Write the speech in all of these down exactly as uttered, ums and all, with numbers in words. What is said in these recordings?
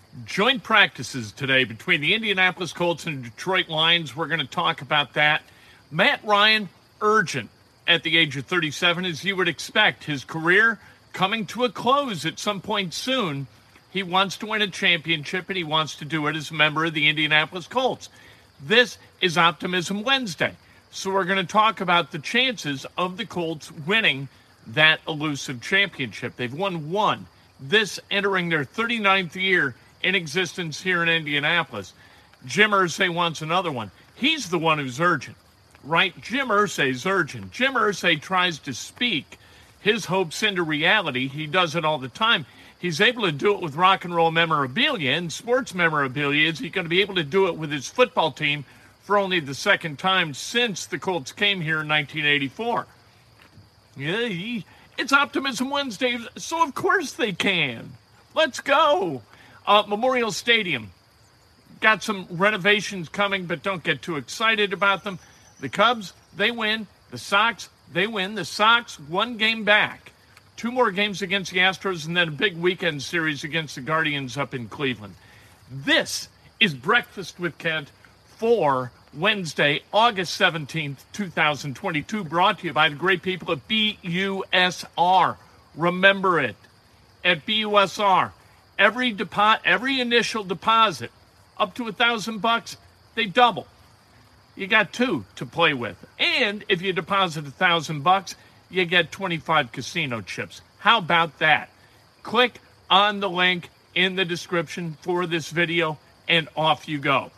Joint practices today between the Indianapolis Colts and Detroit Lions. We're going to talk about that. Matt Ryan, urgent at the age of thirty-seven, as you would expect. His career coming to a close at some point soon. He wants to win a championship, and he wants to do it as a member of the Indianapolis Colts. This is Optimism Wednesday. So we're going to talk about the chances of the Colts winning that elusive championship. They've won one. This entering their thirty-ninth year in existence here in Indianapolis. Jim Irsay wants another one. He's the one who's urgent, right? Jim Irsay's urgent. Jim Irsay tries to speak his hopes into reality. He does it all the time. He's able to do it with rock and roll memorabilia and sports memorabilia. Is he going to be able to do it with his football team for only the second time since the Colts came here in nineteen eighty-four? Yeah, he, it's Optimism Wednesday, so of course they can. Let's go. Uh, Memorial Stadium. Got some renovations coming, but don't get too excited about them. The Cubs, they win. The Sox, they win. The Sox, one game back. Two more games against the Astros, and then a big weekend series against the Guardians up in Cleveland. This is Breakfast with Kent for Wednesday, August seventeenth, twenty twenty-two, brought to you by the great people at B U S R. Remember it. At B U S R, every depo- every initial deposit up to a thousand bucks, they double. You got two to play with. And if you deposit a thousand bucks, you get twenty-five casino chips. How about that? Click on the link in the description for this video, and off you go.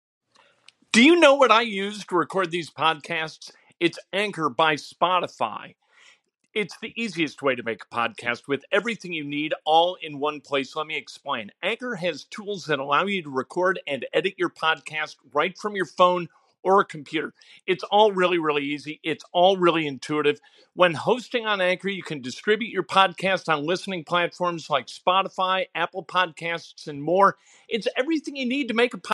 Do you know what I use to record these podcasts? It's Anchor by Spotify. It's the easiest way to make a podcast with everything you need all in one place. Let me explain. Anchor has tools that allow you to record and edit your podcast right from your phone or a computer. It's all really, really easy. It's all really intuitive. When hosting on Anchor, you can distribute your podcast on listening platforms like Spotify, Apple Podcasts, and more. It's everything you need to make a podcast.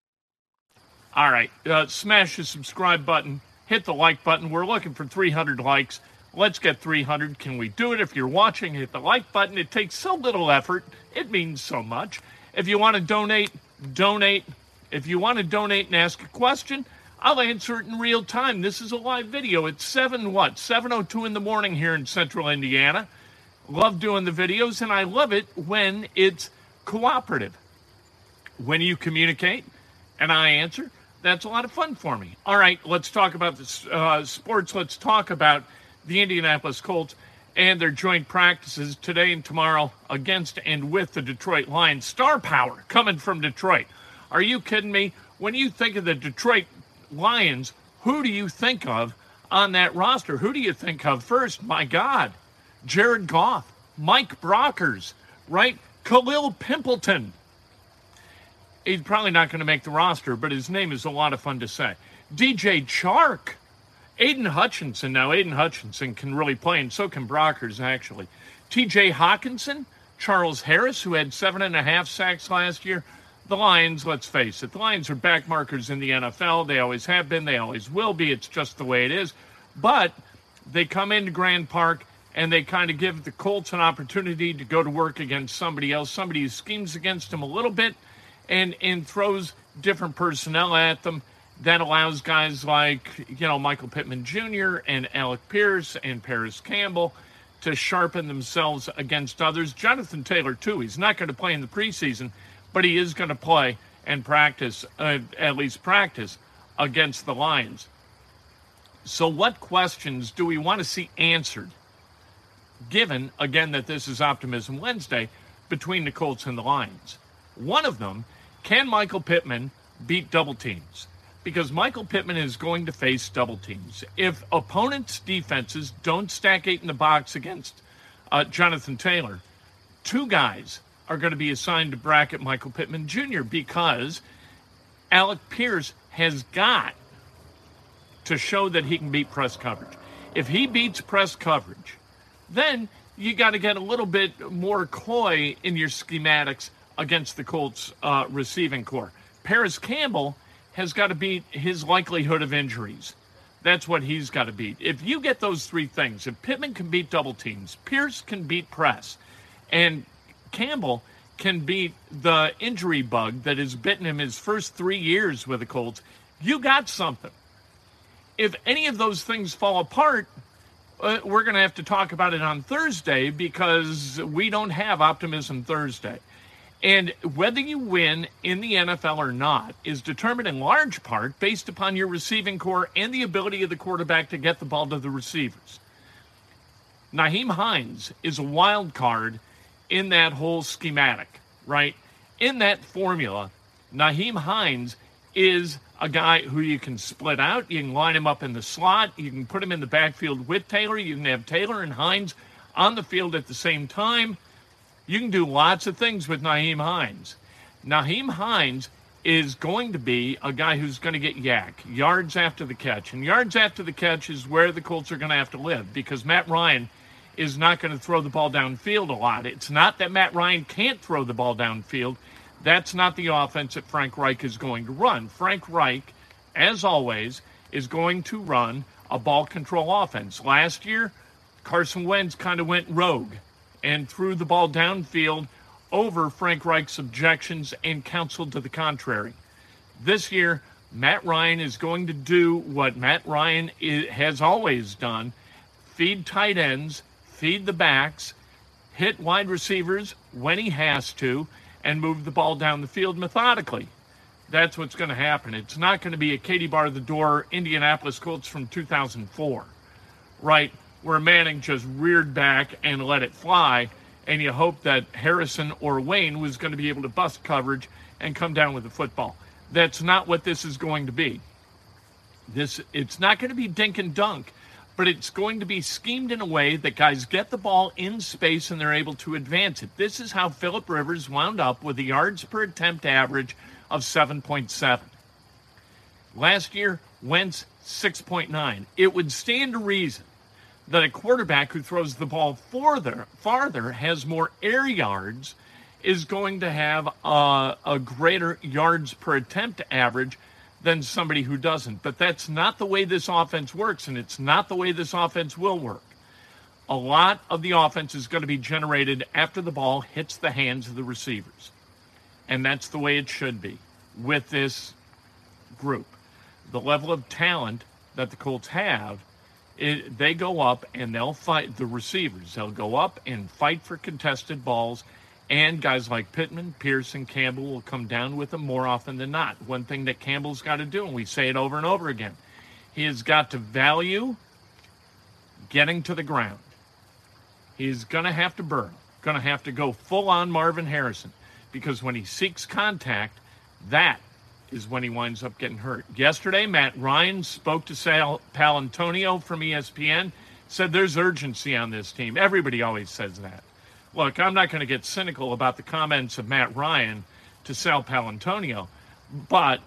All right, uh, smash the subscribe button, hit the like button. We're looking for three hundred likes. Let's get three hundred. Can we do it? If you're watching, hit the like button. It takes so little effort. It means so much. If you want to donate, donate. If you want to donate and ask a question, I'll answer it in real time. This is a live video. It's seven, what, seven oh two in the morning here in central Indiana. Love doing the videos, and I love it when it's cooperative. When you communicate and I answer, that's a lot of fun for me. All right, let's talk about the uh, sports. Let's talk about the Indianapolis Colts and their joint practices today and tomorrow against and with the Detroit Lions. Star power coming from Detroit. Are you kidding me? When you think of the Detroit Lions, who do you think of on that roster? Who do you think of first? My God, Jared Goff, Mike Brockers, right? Khalil Pimpleton. He's probably not going to make the roster, but his name is a lot of fun to say. D J Chark. Aiden Hutchinson. Now, Aiden Hutchinson can really play, and so can Brockers, actually. T J Hawkinson, Charles Harris, who had seven and a half sacks last year. The Lions, let's face it, the Lions are back markers in the N F L. They always have been. They always will be. It's just the way it is. But they come into Grand Park, and they kind of give the Colts an opportunity to go to work against somebody else, somebody who schemes against them a little bit and, and throws different personnel at them. That allows guys like, you know, Michael Pittman Junior and Alec Pierce and Paris Campbell to sharpen themselves against others. Jonathan Taylor, too. He's not going to play in the preseason, but he is going to play and practice, uh, at least practice, against the Lions. So what questions do we want to see answered, given, again, that this is Optimism Wednesday, between the Colts and the Lions? One of them, can Michael Pittman beat double teams? Because Michael Pittman is going to face double teams. If opponents' defenses don't stack eight in the box against uh, Jonathan Taylor, two guys are going to be assigned to bracket Michael Pittman Junior because Alec Pierce has got to show that he can beat press coverage. If he beats press coverage, then you got to get a little bit more coy in your schematics against the Colts uh, receiving core. Paris Campbell has got to beat his likelihood of injuries. That's what he's got to beat. If you get those three things, if Pittman can beat double teams, Pierce can beat press, and Campbell can beat the injury bug that has bitten him his first three years with the Colts, you got something. If any of those things fall apart, uh, we're going to have to talk about it on Thursday because we don't have Optimism Thursday. And whether you win in the N F L or not is determined in large part based upon your receiving core and the ability of the quarterback to get the ball to the receivers. Nyheim Hines is a wild card in that whole schematic, right? In that formula, Nyheim Hines is a guy who you can split out. You can line him up in the slot. You can put him in the backfield with Taylor. You can have Taylor and Hines on the field at the same time. You can do lots of things with Nyheim Hines. Nyheim Hines is going to be a guy who's going to get yak, yards after the catch. And yards after the catch is where the Colts are going to have to live because Matt Ryan is not going to throw the ball downfield a lot. It's not that Matt Ryan can't throw the ball downfield. That's not the offense that Frank Reich is going to run. Frank Reich, as always, is going to run a ball control offense. Last year, Carson Wentz kind of went rogue and threw the ball downfield over Frank Reich's objections and counsel to the contrary. This year, Matt Ryan is going to do what Matt Ryan is, has always done, feed tight ends, feed the backs, hit wide receivers when he has to, and move the ball down the field methodically. That's what's going to happen. It's not going to be a Katie bar the door Indianapolis Colts from two thousand four, right, where Manning just reared back and let it fly, and you hope that Harrison or Wayne was going to be able to bust coverage and come down with the football. That's not what this is going to be. This It's not going to be dink and dunk, but it's going to be schemed in a way that guys get the ball in space and they're able to advance it. This is how Phillip Rivers wound up with a yards per attempt average of seven point seven. Last year, Wentz, six point nine. It would stand to reason that a quarterback who throws the ball farther, farther has more air yards, is going to have a, a greater yards per attempt average than somebody who doesn't. But that's not the way this offense works, and it's not the way this offense will work. A lot of the offense is going to be generated after the ball hits the hands of the receivers. And that's the way it should be with this group. The level of talent that the Colts have, it, they go up and they'll fight the receivers. They'll go up and fight for contested balls. And guys like Pittman, Pearson, Campbell will come down with them more often than not. One thing that Campbell's got to do, and we say it over and over again, he has got to value getting to the ground. He's going to have to burn, going to have to go full-on Marvin Harrison, because when he seeks contact, that is when he winds up getting hurt. Yesterday, Matt Ryan spoke to Sal Paolantonio from E S P N, said there's urgency on this team. Everybody always says that. Look, I'm not going to get cynical about the comments of Matt Ryan to Sal Paolantonio, but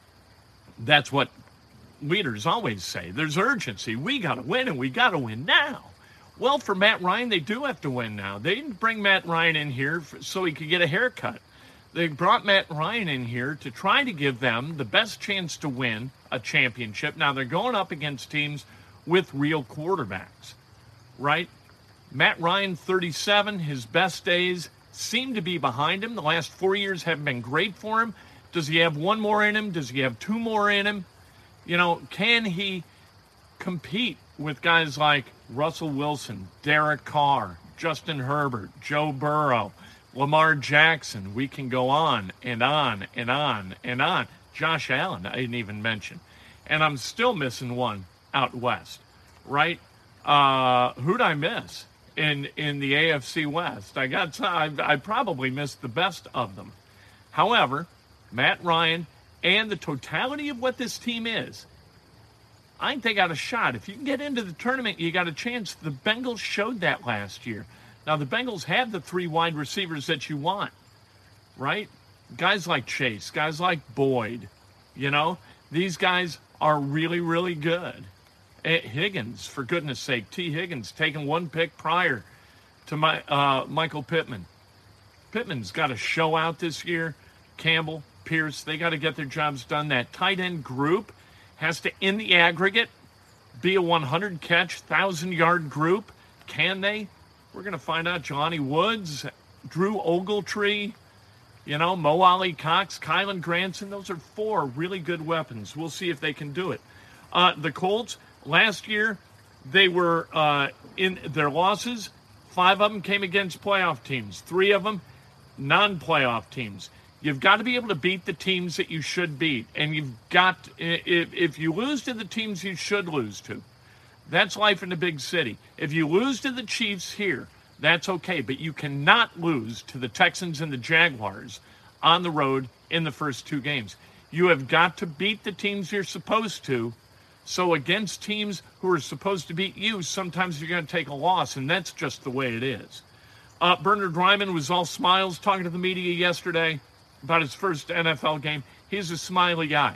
that's what leaders always say. There's urgency. We got to win, and we got to win now. Well, for Matt Ryan, they do have to win now. They didn't bring Matt Ryan in here so he could get a haircut. They brought Matt Ryan in here to try to give them the best chance to win a championship. Now, they're going up against teams with real quarterbacks, right? Matt Ryan, thirty-seven, his best days seem to be behind him. The last four years haven't been great for him. Does he have one more in him? Does he have two more in him? You know, can he compete with guys like Russell Wilson, Derek Carr, Justin Herbert, Joe Burrow, Lamar Jackson? We can go on and on and on and on. Josh Allen, I didn't even mention. And I'm still missing one out west, right? Uh, who'd I miss? In, in the A F C West. I got I, I probably missed the best of them. However, Matt Ryan and the totality of what this team is, I think they got a shot. If you can get into the tournament, you got a chance. The Bengals showed that last year. Now, the Bengals have the three wide receivers that you want, right? Guys like Chase, guys like Boyd, you know, these guys are really, really good. Higgins, for goodness sake, T. Higgins taking one pick prior to my uh, Michael Pittman. Pittman's got to show out this year. Campbell, Pierce, they got to get their jobs done. That tight end group has to, in the aggregate, be a one hundred catch, one thousand yard group. Can they? We're going to find out. Jelani Woods, Drew Ogletree, You know, Mo Ali Cox, Kylan Granson, those are four really good weapons. We'll see if they can do it. Uh, the Colts, last year, they were uh, in their losses. Five of them came against playoff teams. Three of them, non-playoff teams. You've got to be able to beat the teams that you should beat. And you've got, if, if you lose to the teams you should lose to, that's life in a big city. If you lose to the Chiefs here, that's okay. But you cannot lose to the Texans and the Jaguars on the road in the first two games. You have got to beat the teams you're supposed to. So against teams who are supposed to beat you, sometimes you're going to take a loss, and that's just the way it is. Uh, Bernhard Raimann was all smiles talking to the media yesterday about his first N F L game. He's a smiley guy.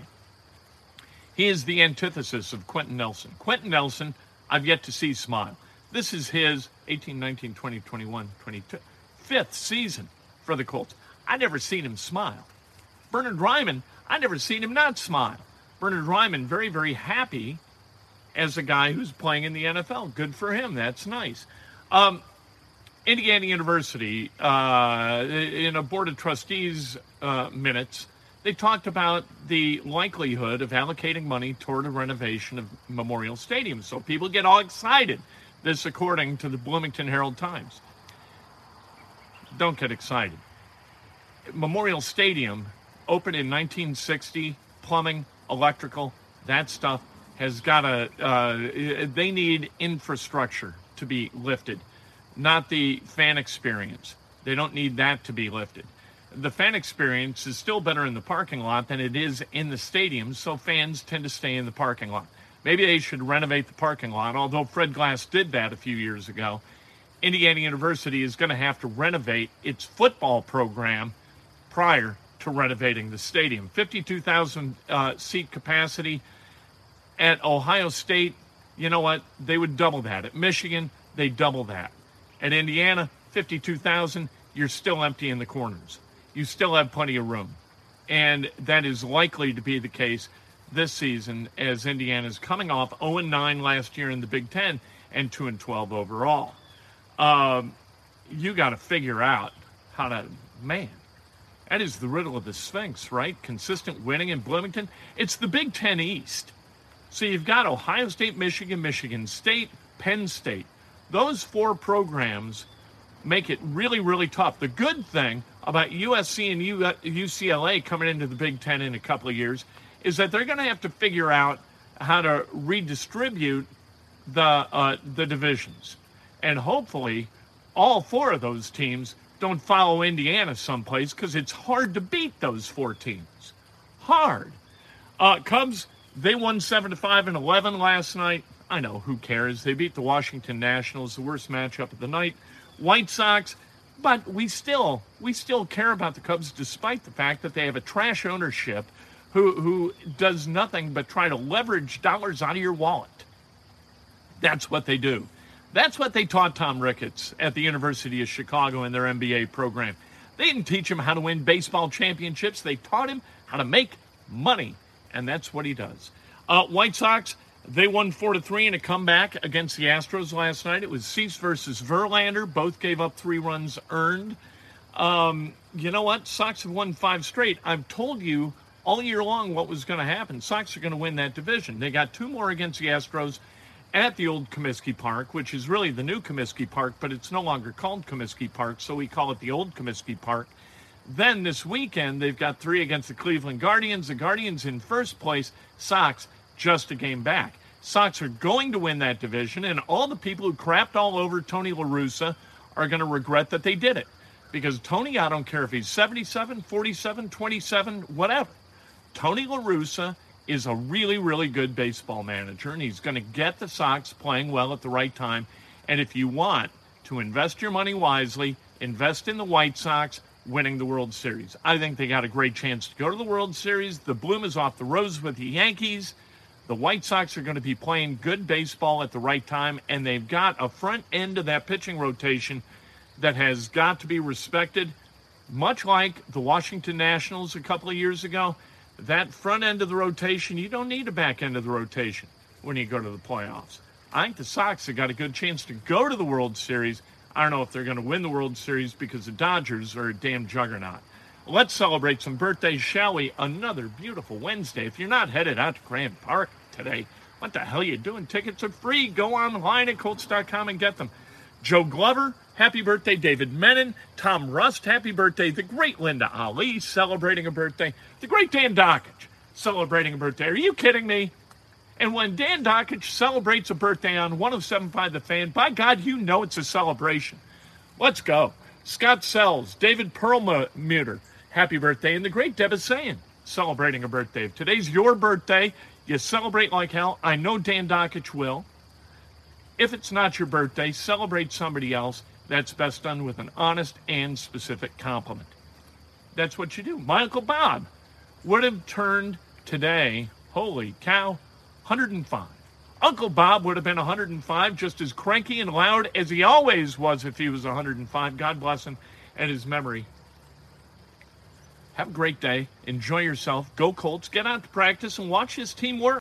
He is the antithesis of Quentin Nelson. Quentin Nelson, I've yet to see smile. This is his eighteen, nineteen, twenty, twenty-one, twenty-two, fifth season for the Colts. I never seen him smile. Bernhard Raimann, I never seen him not smile. Bernhard Raimann, very, very happy as a guy who's playing in the N F L. Good for him. That's nice. Um, Indiana University, uh, in a Board of Trustees uh, minutes, they talked about the likelihood of allocating money toward a renovation of Memorial Stadium. So people get all excited. This according to the Bloomington Herald Times. Don't get excited. Memorial Stadium opened in nineteen sixty, plumbing, electrical, that stuff has got to, uh, they need infrastructure to be lifted, not the fan experience. They don't need that to be lifted. The fan experience is still better in the parking lot than it is in the stadium, so fans tend to stay in the parking lot. Maybe they should renovate the parking lot, although Fred Glass did that a few years ago. Indiana University is going to have to renovate its football program prior to renovating the stadium. fifty-two thousand uh, seat capacity. At Ohio State, you know what? They would double that. At Michigan, they double that. At Indiana, fifty-two thousand, you're still empty in the corners. You still have plenty of room. And that is likely to be the case this season as Indiana's coming off oh and nine last year in the Big Ten and two and twelve overall. Um, you got to figure out how to, man, that is the riddle of the Sphinx, right? Consistent winning in Bloomington. It's the Big Ten East. So you've got Ohio State, Michigan, Michigan State, Penn State. Those four programs make it really, really tough. The good thing about U S C and U C L A coming into the Big Ten in a couple of years is that they're going to have to figure out how to redistribute the uh, the divisions. And hopefully all four of those teams don't follow Indiana someplace because it's hard to beat those four teams. Hard. Uh, Cubs, they won seven to five and eleven last night. I know, who cares? They beat the Washington Nationals, the worst matchup of the night. White Sox, but we still we still care about the Cubs despite the fact that they have a trash ownership who who does nothing but try to leverage dollars out of your wallet. That's what they do. That's what they taught Tom Ricketts at the University of Chicago in their M B A program. They didn't teach him how to win baseball championships. They taught him how to make money, and that's what he does. Uh, White Sox, they won four to three in a comeback against the Astros last night. It was Cease versus Verlander. Both gave up three runs earned. Um, you know what? Sox have won five straight. I've told you all year long what was going to happen. Sox are going to win that division. They got two more against the Astros at the old Comiskey Park, which is really the new Comiskey Park, but it's no longer called Comiskey Park, so we call it the old Comiskey Park. Then this weekend, they've got three against the Cleveland Guardians. The Guardians in first place, Sox just a game back. Sox are going to win that division, and all the people who crapped all over Tony La Russa are going to regret that they did it. Because Tony, I don't care if he's seventy-seven, forty-seven, twenty-seven, whatever. Tony La Russa is a really, really good baseball manager, and he's going to get the Sox playing well at the right time. And if you want to invest your money wisely, invest in the White Sox winning the World Series. I think they got a great chance to go to the World Series. The bloom is off the rose with the Yankees. The White Sox are going to be playing good baseball at the right time, and they've got a front end of that pitching rotation that has got to be respected, much like the Washington Nationals a couple of years ago. That front end of the rotation, you don't need a back end of the rotation when you go to the playoffs. I think the Sox have got a good chance to go to the World Series. I don't know if they're going to win the World Series because the Dodgers are a damn juggernaut. Let's celebrate some birthdays, shall we? Another beautiful Wednesday. If you're not headed out to Grand Park today, what the hell are you doing? Tickets are free. Go online at Colts dot com and get them. Joe Glover, happy birthday. David Menon, Tom Rust, happy birthday. The great Linda Ali, celebrating a birthday. The great Dan Dockich, celebrating a birthday. Are you kidding me? And when Dan Dockich celebrates a birthday on one oh seven point five The Fan, by God, you know it's a celebration. Let's go. Scott Sells, David Perlmutter, happy birthday. And the great Deb Sayan, celebrating a birthday. If today's your birthday, you celebrate like hell. I know Dan Dockich will. If it's not your birthday, celebrate somebody else. That's best done with an honest and specific compliment. That's what you do. My Uncle Bob would have turned today, holy cow, one hundred five. Uncle Bob would have been one hundred five, just as cranky and loud as he always was if he was one hundred five. God bless him and his memory. Have a great day. Enjoy yourself. Go Colts. Get out to practice and watch his team work.